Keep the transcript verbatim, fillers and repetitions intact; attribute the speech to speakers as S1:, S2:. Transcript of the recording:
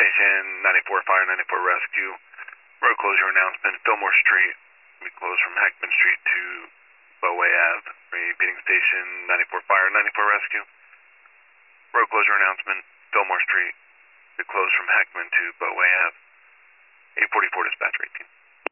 S1: Station, ninety-four Fire, ninety-four Rescue. Road closure announcement, Fillmore Street. We close from Heckman Street to Bowway Ave. Repeating station, ninety-four Fire, ninety-four Rescue. Road closure announcement, Fillmore Street. We close from Heckman to Bowway Ave. eight forty-four dispatch eighteen.